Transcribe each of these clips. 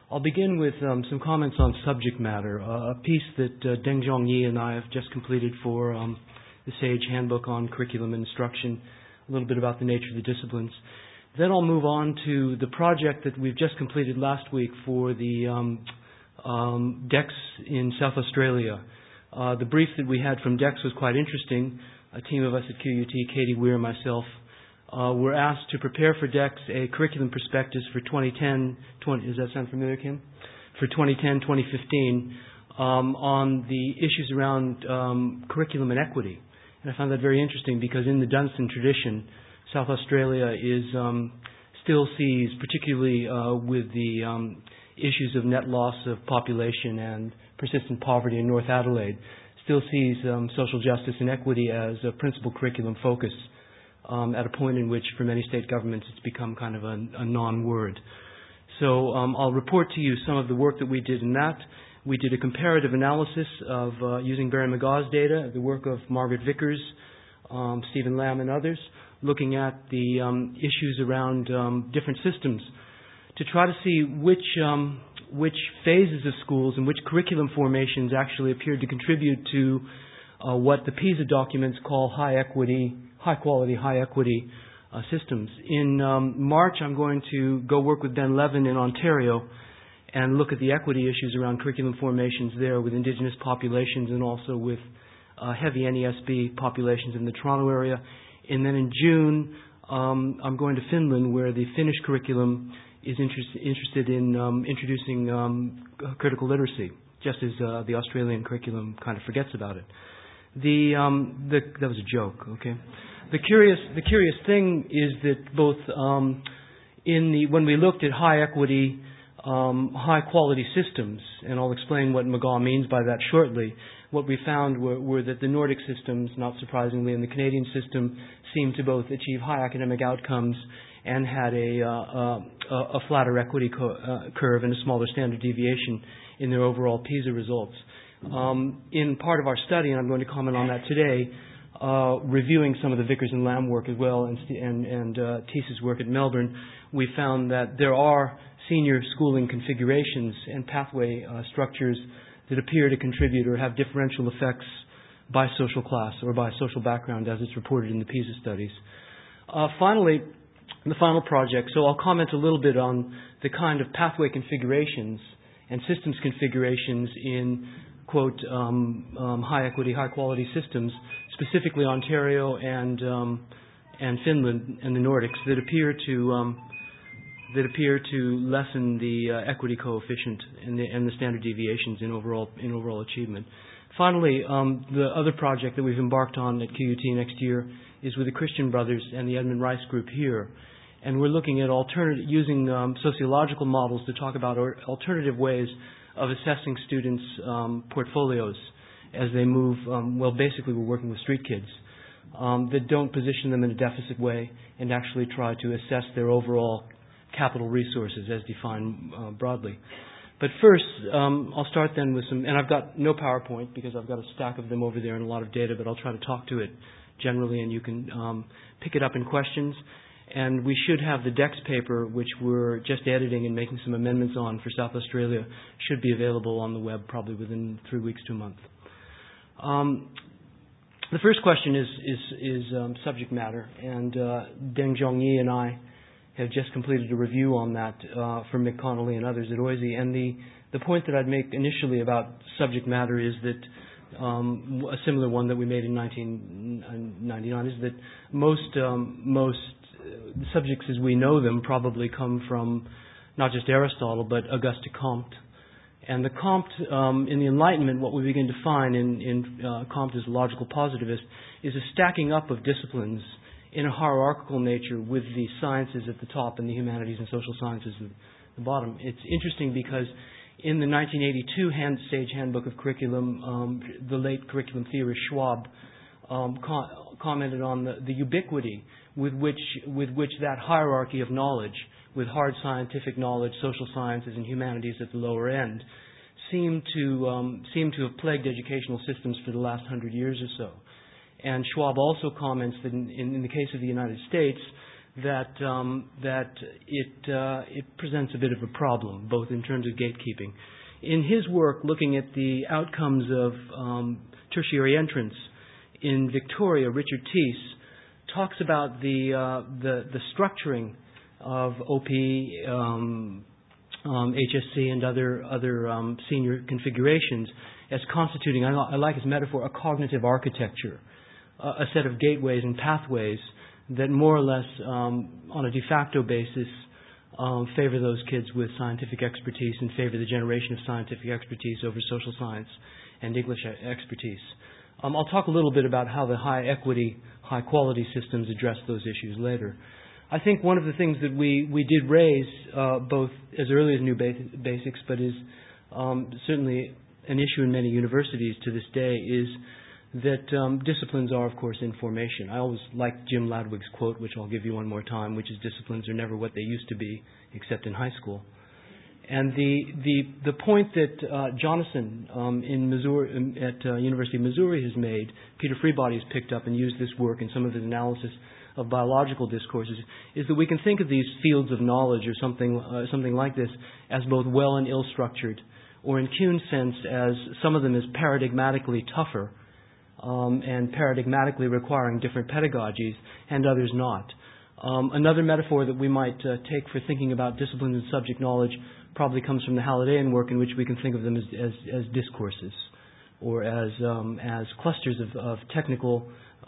I'll begin with some comments on subject matter, a piece that Deng-Zhong Yi and I have just completed for the SAGE Handbook on Curriculum and Instruction, a little bit about the nature of the disciplines. Then I'll move on to the project that we've just completed last week for the DEX in South Australia. The brief that we had from DEX was quite interesting. A team of us at QUT, Katie Weir, myself, were asked to prepare for DEX a curriculum prospectus for 2010, does that sound familiar, Kim? For 2010-2015 on the issues around curriculum and equity. And I found that very interesting because in the Dunstan tradition, South Australia still sees, particularly with the issues of net loss of population and persistent poverty in North Adelaide, still sees social justice and equity as a principal curriculum focus at a point in which, for many state governments, it's become kind of a non-word. So I'll report to you some of the work that we did in that. We did a comparative analysis of using Barry McGaugh's data, the work of Margaret Vickers, Stephen Lamb, and others, looking at the issues around different systems to try to see which phases of schools and which curriculum formations actually appeared to contribute to what the PISA documents call high quality, high equity systems. In March, I'm going to go work with Ben Levin in Ontario and look at the equity issues around curriculum formations there with Indigenous populations and also with heavy NESB populations in the Toronto area. And then in June, I'm going to Finland, where the Finnish curriculum is interested in introducing critical literacy, just as the Australian curriculum kind of forgets about it. That was a joke, okay? The curious thing is that both when we looked at high equity, high quality systems, and I'll explain what McGaugh means by that shortly, what we found were that the Nordic systems, not surprisingly, and the Canadian system seemed to both achieve high academic outcomes and had a flatter equity curve and a smaller standard deviation in their overall PISA results. In part of our study, and I'm going to comment on that today, reviewing some of the Vickers and Lamb work as well and Tisa's work at Melbourne, we found that there are senior schooling configurations and pathway structures that appear to contribute or have differential effects by social class or by social background as it's reported in the PISA studies. Finally, the final project, so I'll comment a little bit on the kind of pathway configurations and systems configurations in, quote, high equity, high quality systems, specifically Ontario and Finland and the Nordics, that appear to lessen the equity coefficient and the standard deviations in overall achievement. Finally, the other project that we've embarked on at QUT next year is with the Christian Brothers and the Edmund Rice Group here. And we're looking at using sociological models to talk about alternative ways of assessing students' portfolios as they move. Basically, we're working with street kids that don't position them in a deficit way and actually try to assess their overall capital resources as defined broadly. But first, I'll start then with some, and I've got no PowerPoint because I've got a stack of them over there and a lot of data, but I'll try to talk to it generally, and you can pick it up in questions. And we should have the DEX paper, which we're just editing and making some amendments on for South Australia, should be available on the web probably within 3 weeks to a month. The first question is subject matter, and Deng-Zhong Yi and I have just completed a review on that for Mick Connolly and others at OISE. And the point that I'd make initially about subject matter is that a similar one that we made in 1999 is that most subjects as we know them probably come from not just Aristotle but Auguste Comte. And the Comte, in the Enlightenment, what we begin to find in Comte as a logical positivist is a stacking up of disciplines in a hierarchical nature with the sciences at the top and the humanities and social sciences at the bottom. It's interesting because in the 1982 SAGE Handbook of Curriculum, the late curriculum theorist Schwab commented on the ubiquity with which that hierarchy of knowledge, with hard scientific knowledge, social sciences, and humanities at the lower end, seem to have plagued educational systems for the last 100 years or so. And Schwab also comments that in the case of the United States, that it presents a bit of a problem, both in terms of gatekeeping. In his work, looking at the outcomes of tertiary entrance in Victoria, Richard Teese talks about the structuring of OP, HSC, and other senior configurations as constituting, I like his metaphor, a cognitive architecture, a set of gateways and pathways that more or less, on a de facto basis, favor those kids with scientific expertise and favor the generation of scientific expertise over social science and English expertise. I'll talk a little bit about how the high equity, high quality systems address those issues later. I think one of the things that we did raise, both as early as New Basics, but is certainly an issue in many universities to this day, is that disciplines are, of course, in formation. I always like Jim Ladwig's quote, which I'll give you one more time, which is, disciplines are never what they used to be, except in high school. And the point that Jonathan in Missouri, at University of Missouri has made, Peter Freebody has picked up and used this work in some of his analysis of biological discourses, is that we can think of these fields of knowledge or something like this as both well and ill-structured, or in Kuhn's sense as some of them as paradigmatically tougher and paradigmatically requiring different pedagogies, and others not. Another metaphor that we might take for thinking about disciplines and subject knowledge probably comes from the Hallidayan work, in which we can think of them as discourses, or as clusters of technical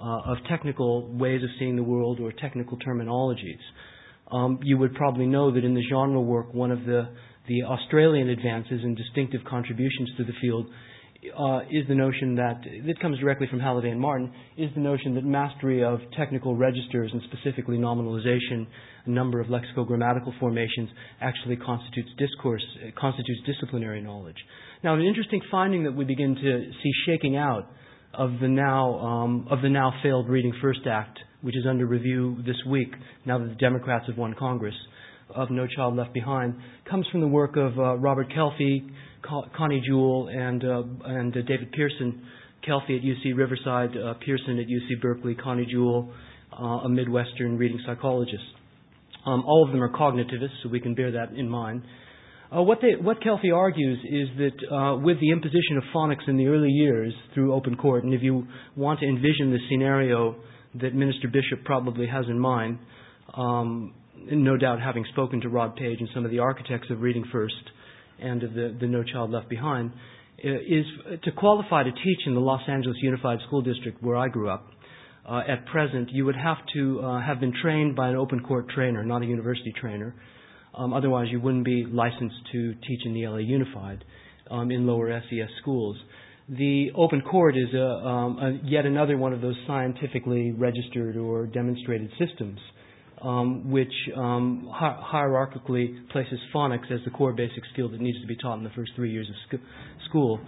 ways of seeing the world, or technical terminologies. You would probably know that in the genre work, one of the Australian advances and distinctive contributions to the field is the notion that comes directly from Halliday and Martin, is the notion that mastery of technical registers, and specifically nominalization, a number of lexicogrammatical formations, actually constitutes disciplinary knowledge. Now, an interesting finding that we begin to see shaking out of the now failed Reading First Act, which is under review this week, now that the Democrats have won Congress, of No Child Left Behind, comes from the work of Robert Kelfie, Connie Jewell, and David Pearson. Kelfie at UC Riverside, Pearson at UC Berkeley, Connie Jewell, a Midwestern reading psychologist. All of them are cognitivists, so we can bear that in mind. What Kelfie argues is that with the imposition of phonics in the early years through open court, and if you want to envision the scenario that Minister Bishop probably has in mind, no doubt having spoken to Rod Page and some of the architects of Reading First and of the No Child Left Behind, is to qualify to teach in the Los Angeles Unified School District where I grew up. At present, you would have to have been trained by an open court trainer, not a university trainer. Otherwise, you wouldn't be licensed to teach in the LA Unified in lower SES schools. The open court is yet another one of those scientifically registered or demonstrated systems, which hierarchically places phonics as the core basic skill that needs to be taught in the first 3 years of school.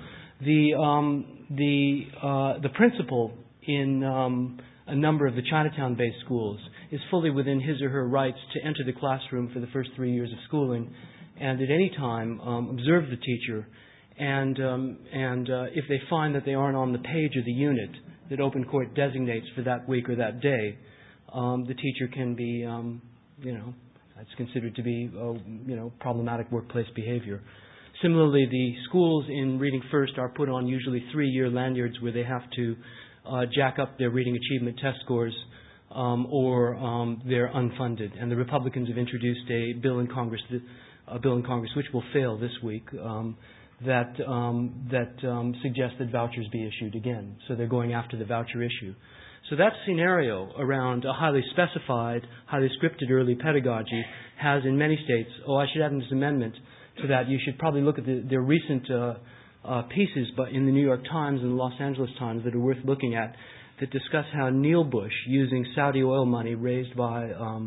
The principal in a number of the Chinatown-based schools is fully within his or her rights to enter the classroom for the first 3 years of schooling, and at any time observe the teacher, and if they find that they aren't on the page of the unit that open court designates for that week or that day, the teacher can be, that's considered to be, problematic workplace behavior. Similarly, the schools in Reading First are put on usually 3-year lanyards where they have to jack up their reading achievement test scores, or they're unfunded. And the Republicans have introduced a bill in Congress, which will fail this week, that suggests that vouchers be issued again. So they're going after the voucher issue. So that scenario around a highly specified, highly scripted early pedagogy has in many states, I should add in this amendment to that, you should probably look at their recent pieces in the New York Times and the Los Angeles Times that are worth looking at, that discuss how Neil Bush, using Saudi oil money raised by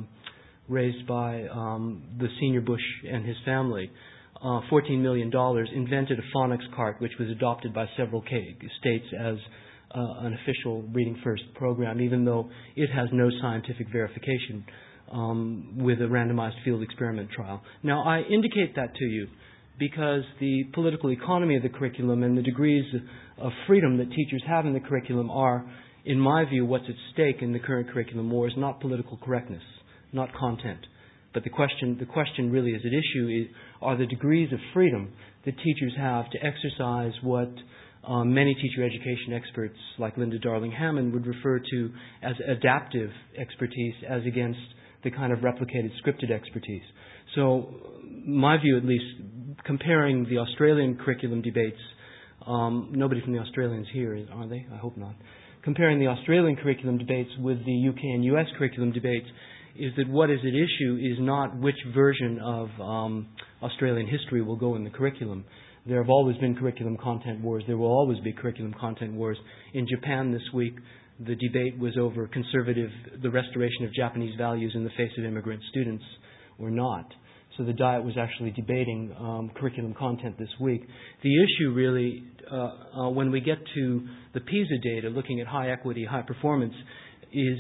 the senior Bush and his family, $14 million, invented a phonics cart which was adopted by several states as an official Reading First program, even though it has no scientific verification with a randomized field experiment trial. Now, I indicate that to you because the political economy of the curriculum and the degrees of freedom that teachers have in the curriculum are, in my view, what's at stake in the current curriculum war is not political correctness. not content. But the question really is at issue are the degrees of freedom that teachers have to exercise what many teacher education experts like Linda Darling-Hammond would refer to as adaptive expertise as against the kind of replicated scripted expertise. So my view, at least, comparing the Australian curriculum debates, nobody from the Australians here, are they? I hope not. Comparing the Australian curriculum debates with the UK and US curriculum debates is that what is at issue is not which version of Australian history will go in the curriculum. There have always been curriculum content wars. There will always be curriculum content wars. In Japan this week, the debate was over the restoration of Japanese values in the face of immigrant students or not. So the Diet was actually debating curriculum content this week. The issue really, when we get to the PISA data, looking at high equity, high performance, is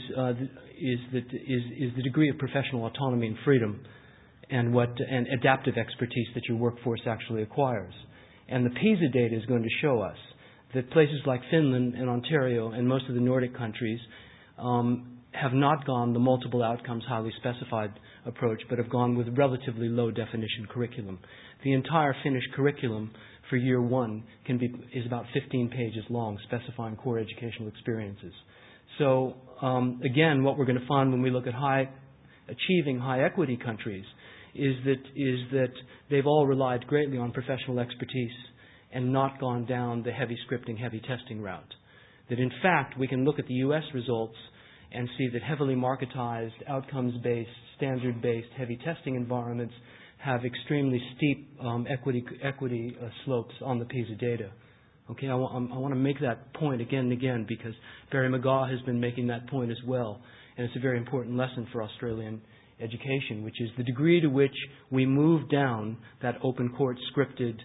the degree of professional autonomy and freedom and adaptive expertise that your workforce actually acquires. And the PISA data is going to show us that places like Finland and Ontario and most of the Nordic countries have not gone the multiple outcomes highly specified approach, but have gone with relatively low definition curriculum. The entire Finnish curriculum for year one is about 15 pages long, specifying core educational experiences. So again, what we're going to find when we look at achieving high equity countries is that they've all relied greatly on professional expertise and not gone down the heavy scripting, heavy testing route. That in fact, we can look at the U.S. results and see that heavily marketized, outcomes-based, standard-based, heavy testing environments have extremely steep equity slopes on the PISA data. Okay, I want to make that point again and again because Barry McGaugh has been making that point as well, and it's a very important lesson for Australian education, which is the degree to which we move down that open court scripted,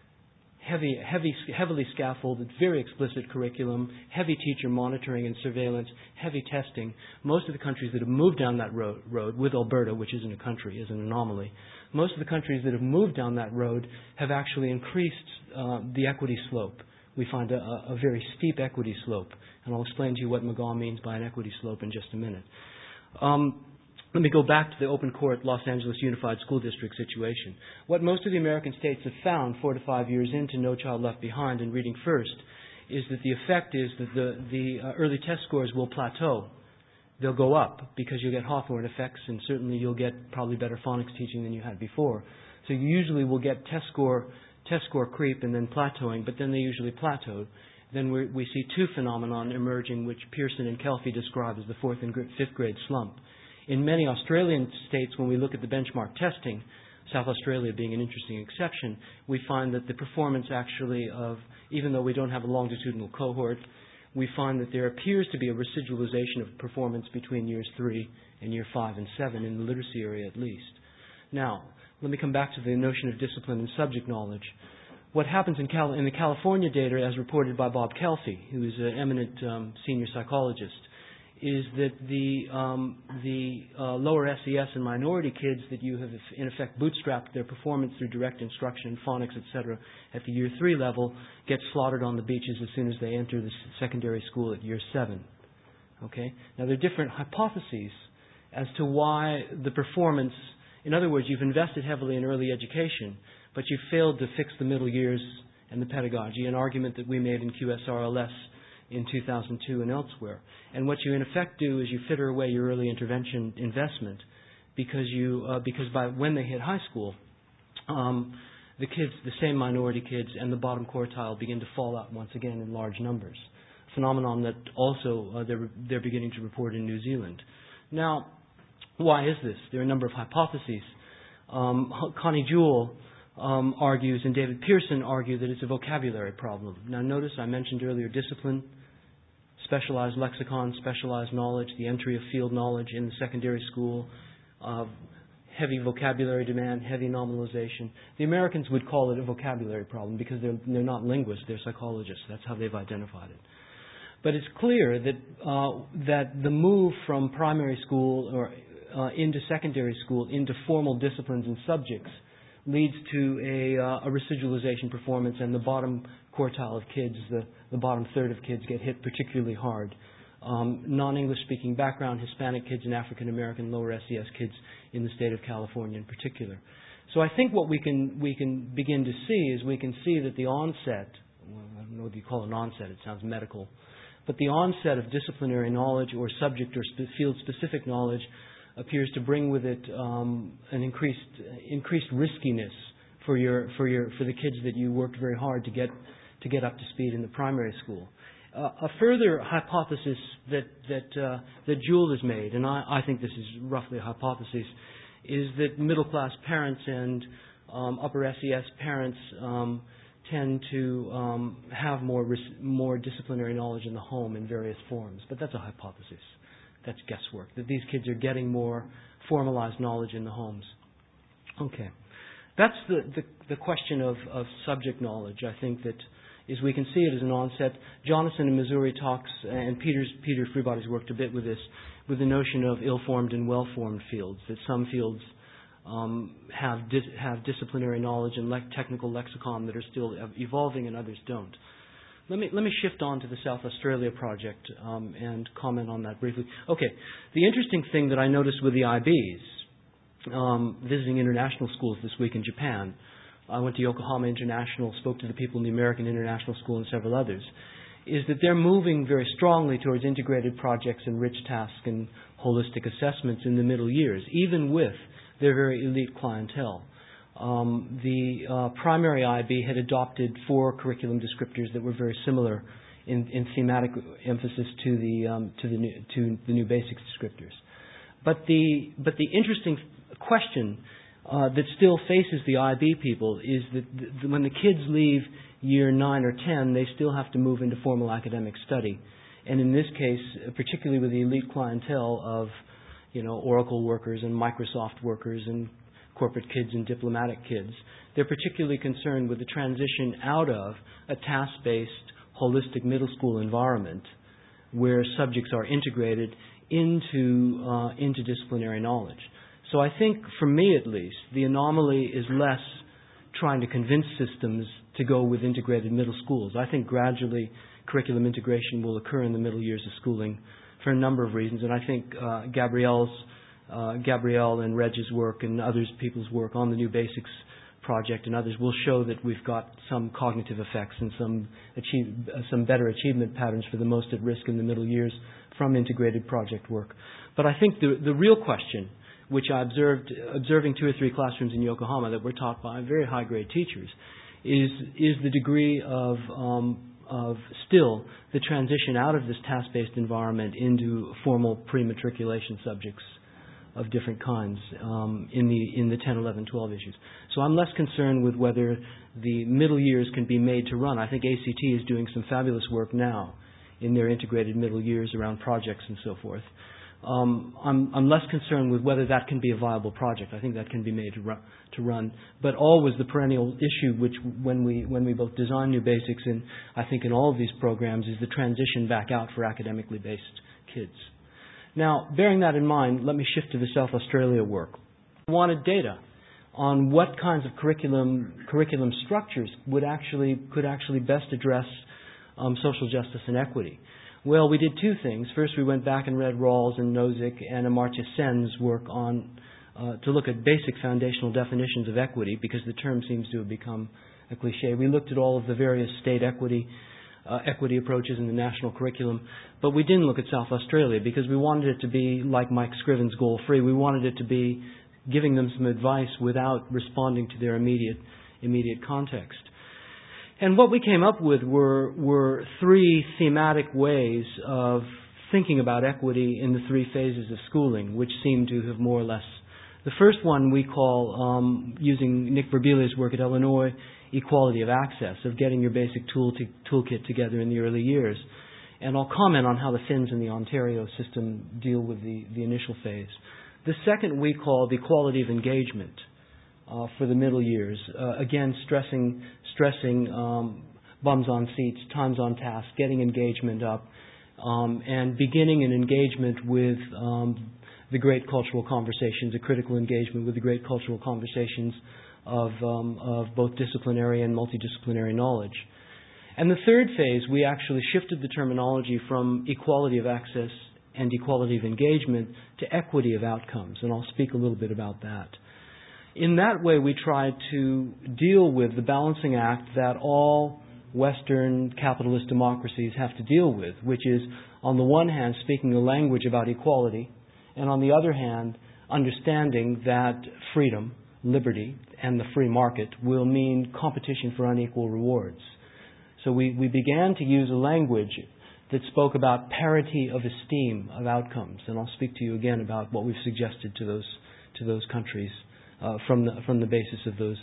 heavily scaffolded, very explicit curriculum, heavy teacher monitoring and surveillance, heavy testing. Most of the countries that have moved down that road, with Alberta, which isn't a country, is an anomaly, most of the countries that have moved down that road have actually increased the equity slope. We find a very steep equity slope, and I'll explain to you what McGaugh means by an equity slope in just a minute. Let me go back to the open court Los Angeles Unified School District situation. What most of the American states have found 4 to 5 years into No Child Left Behind and Reading First is that the effect is that the early test scores will plateau. They'll go up because you'll get Hawthorne effects, and certainly you'll get probably better phonics teaching than you had before. So you usually will get test score creep and then plateauing, but then they usually plateau. Then we see two phenomenon emerging, which Pearson and Kelfie describe as the 4th and 5th grade slump. In many Australian states, when we look at the benchmark testing, South Australia being an interesting exception, we find that the performance actually even though we don't have a longitudinal cohort, we find that there appears to be a residualization of performance between years 3 and year 5 and 7 in the literacy area at least. Now, let me come back to the notion of discipline and subject knowledge. What happens in the California data, as reported by Bob Kelfie, who is an eminent senior psychologist, is that the lower SES and minority kids that you have in effect bootstrapped their performance through direct instruction, phonics, etc., at the year 3 level get slaughtered on the beaches as soon as they enter the secondary school at year 7. Okay? Now there are different hypotheses as to why the performance, in other words, you've invested heavily in early education, but you've failed to fix the middle years and the pedagogy, an argument that we made in QSRLS in 2002 and elsewhere. And what you in effect do is you fritter away your early intervention investment because by when they hit high school, the kids, the same minority kids and the bottom quartile begin to fall out once again in large numbers. A phenomenon that also they're beginning to report in New Zealand. Now, why is this? There are a number of hypotheses. Connie Jewell argues and David Pearson argue that it's a vocabulary problem. Now notice I mentioned earlier discipline, specialized lexicon, specialized knowledge, the entry of field knowledge in the secondary school, heavy vocabulary demand, heavy nominalization. The Americans would call it a vocabulary problem because they're not linguists, they're psychologists. That's how they've identified it. But it's clear that the move from primary school or into secondary school into formal disciplines and subjects leads to a residualization performance, and the bottom quartile of kids, the bottom third of kids get hit particularly hard non-English speaking background, Hispanic kids and African American lower SES kids in the state of California in particular. So I think what we can begin to see is we can see that the onset, well, I don't know what you call an onset, it sounds medical, but the onset of disciplinary knowledge or subject or field-specific knowledge appears to bring with it an increased riskiness for the kids that you worked very hard to get up to speed in the primary school. A further hypothesis that Jewell has made, and I think this is roughly a hypothesis, is that middle-class parents and upper SES parents tend to have more disciplinary knowledge in the home in various forms. But that's a hypothesis. That's guesswork, that these kids are getting more formalized knowledge in the homes. Okay. That's the question of subject knowledge. I think that is we can see it as an onset. Jonathan in Missouri talks, and Peter Freebody's worked a bit with this, with the notion of ill-formed and well-formed fields, that some fields have disciplinary knowledge and technical lexicon that are still evolving and others don't. Let me shift on to the South Australia project and comment on that briefly. Okay, the interesting thing that I noticed with the IBs, visiting international schools this week in Japan, I went to Yokohama International, spoke to the people in the American International School and several others, is that they're moving very strongly towards integrated projects and rich tasks and holistic assessments in the middle years, even with their very elite clientele. The primary IB had adopted 4 curriculum descriptors that were very similar in thematic emphasis to the new basics descriptors. But the interesting question that still faces the IB people is that when the kids leave year 9 or 10, they still have to move into formal academic study. And in this case, particularly with the elite clientele of, Oracle workers and Microsoft workers and corporate kids and diplomatic kids, they're particularly concerned with the transition out of a task-based, holistic middle school environment where subjects are integrated into disciplinary knowledge. So I think, for me at least, the anomaly is less trying to convince systems to go with integrated middle schools. I think gradually curriculum integration will occur in the middle years of schooling for a number of reasons, and I think Gabrielle and Reg's work and people's work on the New Basics project and others will show that we've got some cognitive effects and some better achievement patterns for the most at risk in the middle years from integrated project work. But I think the real question, which I observing 2 or 3 classrooms in Yokohama that were taught by very high-grade teachers, is the degree of still the transition out of this task-based environment into formal pre-matriculation subjects of different kinds in the 10, 11, 12 issues. So I'm less concerned with whether the middle years can be made to run. I think ACT is doing some fabulous work now in their integrated middle years around projects and so forth. I'm less concerned with whether that can be a viable project. I think that can be made to run. But always the perennial issue, which when we both design New Basics and I think in all of these programs, is the transition back out for academically based kids. Now, bearing that in mind, let me shift to the South Australia work. I wanted data on what kinds of curriculum structures could actually best address social justice and equity. Well, we did 2 things. First, we went back and read Rawls and Nozick and Amartya Sen's work on to look at basic foundational definitions of equity, because the term seems to have become a cliche. We looked at all of the various state equity approaches in the national curriculum, but we didn't look at South Australia because we wanted it to be like Mike Scriven's goal-free. We wanted it to be giving them some advice without responding to their immediate context. And what we came up with were 3 thematic ways of thinking about equity in the 3 phases of schooling, which seem to have more or less. The first one we call, using Nick Birbiglia's work at Illinois, equality of access, of getting your basic toolkit together in the early years. And I'll comment on how the Finns and the Ontario system deal with the initial phase. The second we call the equality of engagement. For the middle years, again stressing bums on seats, times on task, getting engagement up, and beginning an engagement with the great cultural conversations, a critical engagement with the great cultural conversations of both disciplinary and multidisciplinary knowledge. And the third phase, we actually shifted the terminology from equality of access and equality of engagement to equity of outcomes, and I'll speak a little bit about that. In that way, we tried to deal with the balancing act that all Western capitalist democracies have to deal with, which is, on the one hand, speaking a language about equality, and on the other hand, understanding that freedom, liberty, and the free market will mean competition for unequal rewards. So we began to use a language that spoke about parity of esteem of outcomes, and I'll speak to you again about what we've suggested to those countries from the basis of those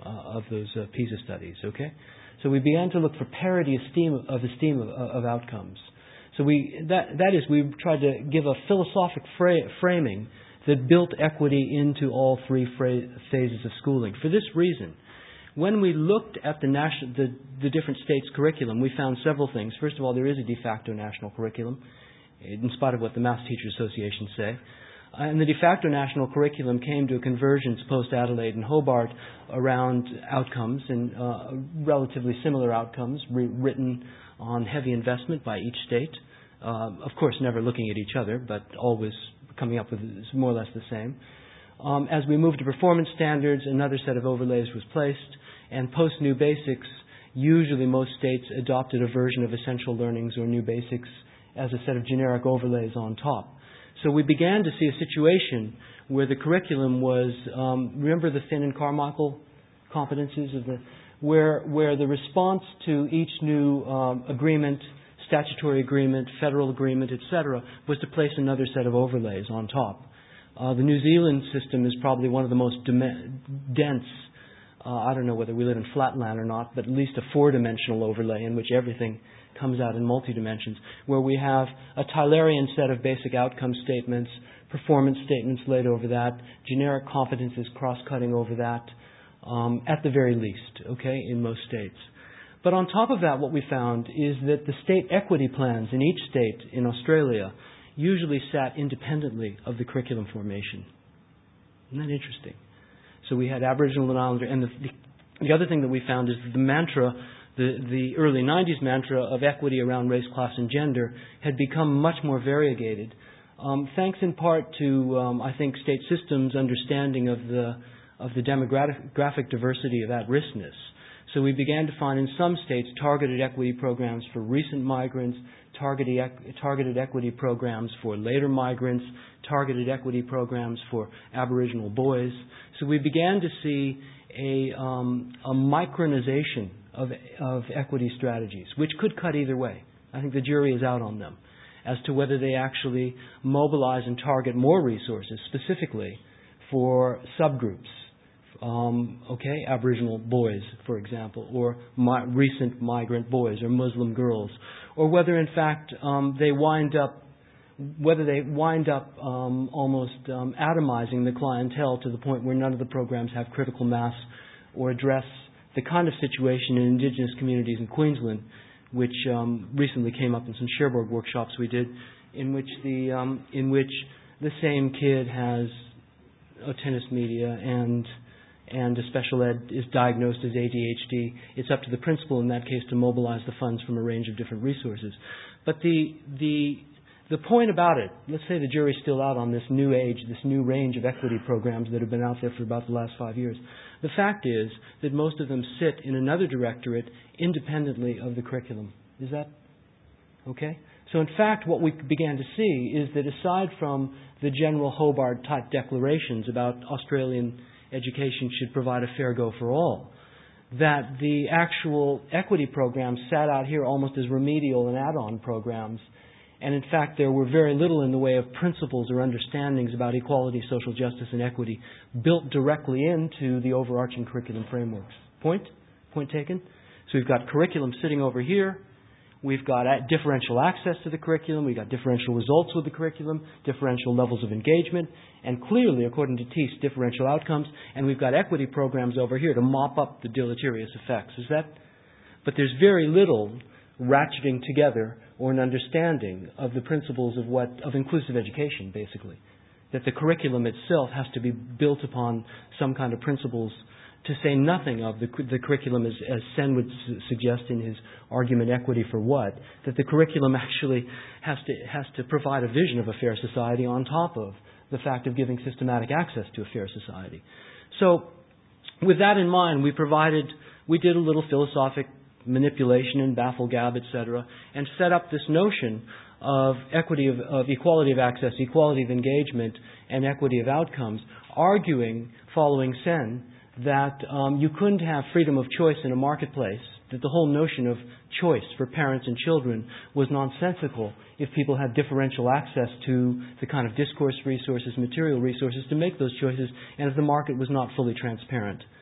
PISA studies. Okay, so we began to look for parity esteem of outcomes. So we tried to give a philosophic framing that built equity into all three phases of schooling. For this reason, when we looked at the different states' curriculum, we found several things. First of all, there is a de facto national curriculum, in spite of what the Maths Teachers Association say. And the de facto national curriculum came to a convergence post-Adelaide and Hobart around outcomes, and relatively similar outcomes written on heavy investment by each state. Of course, never looking at each other, but always coming up with more or less the same. As we moved to performance standards, another set of overlays was placed, and post-New Basics, usually most states adopted a version of Essential Learnings or New Basics as a set of generic overlays on top. So we began to see a situation where the curriculum was, remember the Finn and Carmichael competencies where the response to each new agreement, statutory agreement, federal agreement, etc., was to place another set of overlays on top. The New Zealand system is probably one of the most dense, I don't know whether we live in flatland or not, but at least a four-dimensional overlay in which everything comes out in multi-dimensions, where we have a Tylerian set of basic outcome statements, performance statements laid over that, generic competences cross-cutting over that, at the very least, okay, in most states. But on top of that, what we found is that the state equity plans in each state in Australia usually sat independently of the curriculum formation. Isn't that interesting? So we had Aboriginal and Islander, and the other thing that we found is that the mantra, the early 90s mantra of equity around race, class, and gender had become much more variegated, thanks in part to, I think, state systems' understanding of the demographic diversity of at-riskness. So we began to find in some states targeted equity programs for recent migrants, targeted equity programs for later migrants, targeted equity programs for Aboriginal boys. So we began to see a micronization of equity strategies, which could cut either way. I think the jury is out on them as to whether they actually mobilize and target more resources specifically for subgroups. Aboriginal boys, for example, or recent migrant boys, or Muslim girls, or whether in fact they wind up almost atomizing the clientele to the point where none of the programs have critical mass or address the kind of situation in Indigenous communities in Queensland, which recently came up in some Cherbourg workshops we did, in which the same kid has tinnitus media and a special ed is diagnosed as ADHD. It's up to the principal in that case to mobilize the funds from a range of different resources. But the point about it, let's say the jury's still out on this new age, this new range of equity programs that have been out there for about the last 5 years. The fact is that most of them sit in another directorate independently of the curriculum. Is that okay? So in fact, what we began to see is that aside from the general Hobart-type declarations about Australian education should provide a fair go for all, that the actual equity programs sat out here almost as remedial and add-on programs. And in fact, there were very little in the way of principles or understandings about equality, social justice, and equity built directly into the overarching curriculum frameworks. Point taken? So we've got curriculum sitting over here. We've got differential access to the curriculum. We've got differential results with the curriculum, differential levels of engagement, and clearly, according to Teese, differential outcomes. And we've got equity programs over here to mop up the deleterious effects. But there's very little ratcheting together or an understanding of the principles of inclusive education, basically. That the curriculum itself has to be built upon some kind of principles to say nothing of the curriculum, as Sen would suggest in his argument, Equity for What, that the curriculum actually has to provide a vision of a fair society on top of the fact of giving systematic access to a fair society. So, with that in mind, we did a little philosophic manipulation in Baffle-Gab, etc., and set up this notion of equity of equality of access, equality of engagement, and equity of outcomes, arguing, following Sen, that you couldn't have freedom of choice in a marketplace, that the whole notion of choice for parents and children was nonsensical if people had differential access to the kind of discourse resources, material resources to make those choices, and if the market was not fully transparent.